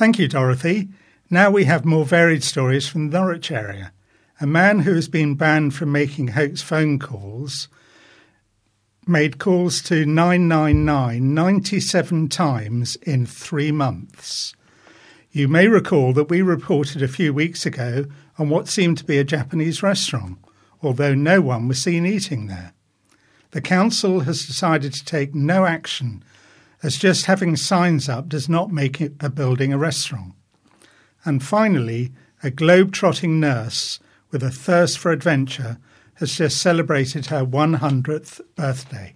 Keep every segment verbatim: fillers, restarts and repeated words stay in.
Thank you, Dorothy. Now we have more varied stories from the Norwich area. A man who has been banned from making hoax phone calls made calls to nine nine nine ninety-seven times in three months. You may recall that we reported a few weeks ago on what seemed to be a Japanese restaurant, although no one was seen eating there. The council has decided to take no action, as just having signs up does not make it a building a restaurant. And finally, a globe-trotting nurse with a thirst for adventure has just celebrated her one hundredth birthday.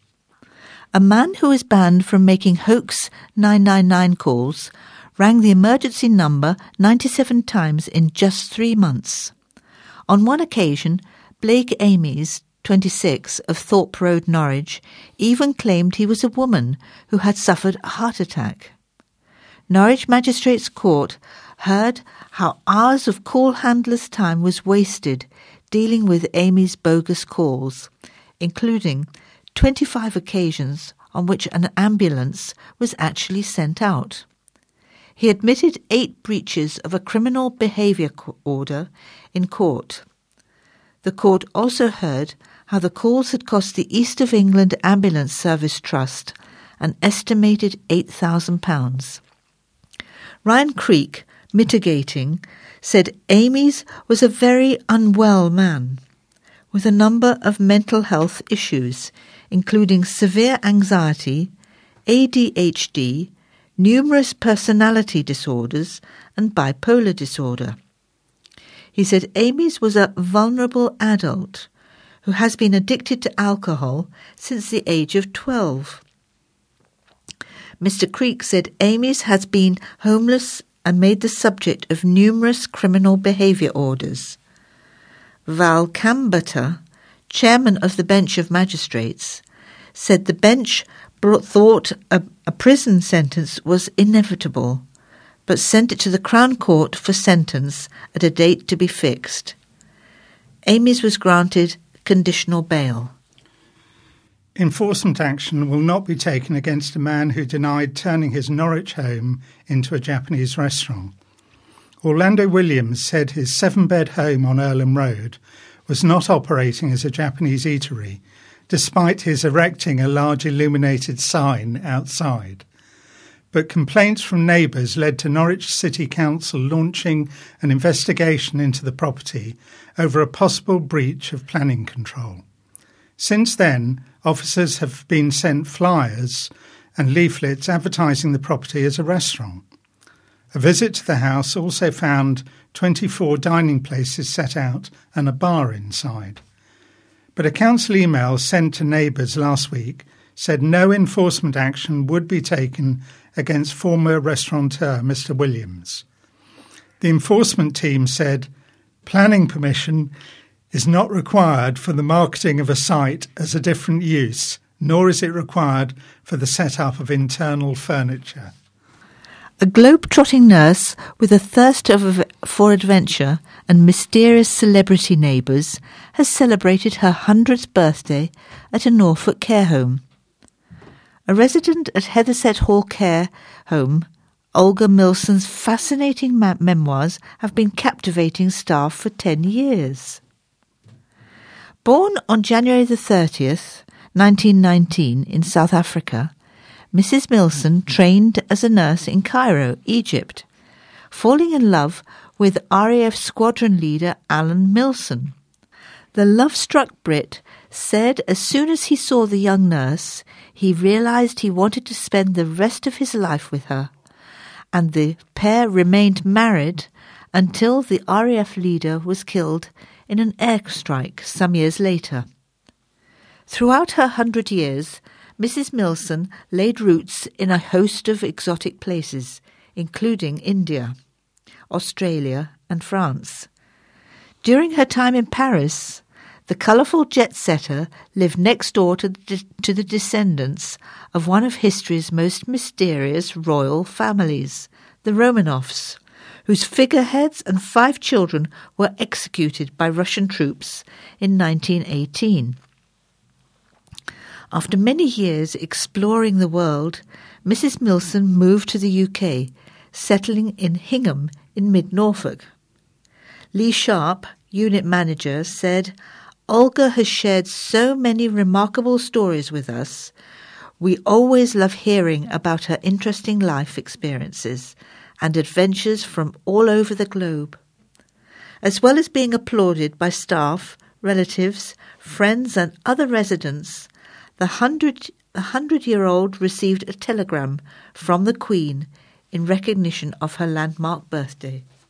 A man who is banned from making hoax nine nine nine calls rang the emergency number ninety-seven times in just three months. On one occasion, Blake Amies, twenty-six, of Thorpe Road, Norwich, even claimed he was a woman who had suffered a heart attack. Norwich Magistrates' Court heard how hours of call handlers' time was wasted dealing with Amy's bogus calls, including twenty-five occasions on which an ambulance was actually sent out. He admitted eight breaches of a criminal behaviour order in court. The court also heard how the calls had cost the East of England Ambulance Service Trust an estimated eight thousand pounds. Ryan Creek, mitigating, said Amy's was a very unwell man, with a number of mental health issues, including severe anxiety, A D H D, numerous personality disorders, and bipolar disorder. He said Amy's was a vulnerable adult who has been addicted to alcohol since the age of twelve. Mister Creek said Amy's has been homeless and made the subject of numerous criminal behaviour orders. Val Camberter, chairman of the Bench of Magistrates, said the bench brought, thought a, a prison sentence was inevitable, but sent it to the Crown Court for sentence at a date to be fixed. Amy's was granted conditional bail. Enforcement action will not be taken against a man who denied turning his Norwich home into a Japanese restaurant. Orlando Williams said his seven-bed home on Earlham Road was not operating as a Japanese eatery, despite his erecting a large illuminated sign outside. But complaints from neighbours led to Norwich City Council launching an investigation into the property over a possible breach of planning control. Since then, officers have been sent flyers and leaflets advertising the property as a restaurant. A visit to the house also found twenty-four dining places set out and a bar inside. But a council email sent to neighbours last week said no enforcement action would be taken against former restaurateur Mister Williams. The enforcement team said planning permission is not required for the marketing of a site as a different use, nor is it required for the set-up of internal furniture. A globe-trotting nurse with a thirst of, for adventure and mysterious celebrity neighbours has celebrated her hundredth birthday at a Norfolk care home. A resident at Heatherset Hall Care Home, Olga Milson's fascinating ma- memoirs have been captivating staff for ten years. Born on January the thirtieth, nineteen nineteen, in South Africa, Missus Milson trained as a nurse in Cairo, Egypt, falling in love with R A F squadron leader Alan Milson. The love-struck Brit said as soon as he saw the young nurse, he realised he wanted to spend the rest of his life with her, and the pair remained married until the R A F leader was killed in an airstrike some years later. Throughout her hundred years, Missus Milson laid roots in a host of exotic places, including India, Australia and France. During her time in Paris, the colourful jet-setter lived next door to the, to the descendants of one of history's most mysterious royal families, the Romanovs, whose figureheads and five children were executed by Russian troops in nineteen eighteen. After many years exploring the world, Missus Milson moved to the U K, settling in Hingham in mid-Norfolk. Lee Sharp, unit manager, said, "Olga has shared so many remarkable stories with us. We always love hearing about her interesting life experiences and adventures from all over the globe." As well as being applauded by staff, relatives, friends and other residents, the hundred, the hundred-year-old received a telegram from the Queen in recognition of her landmark birthday.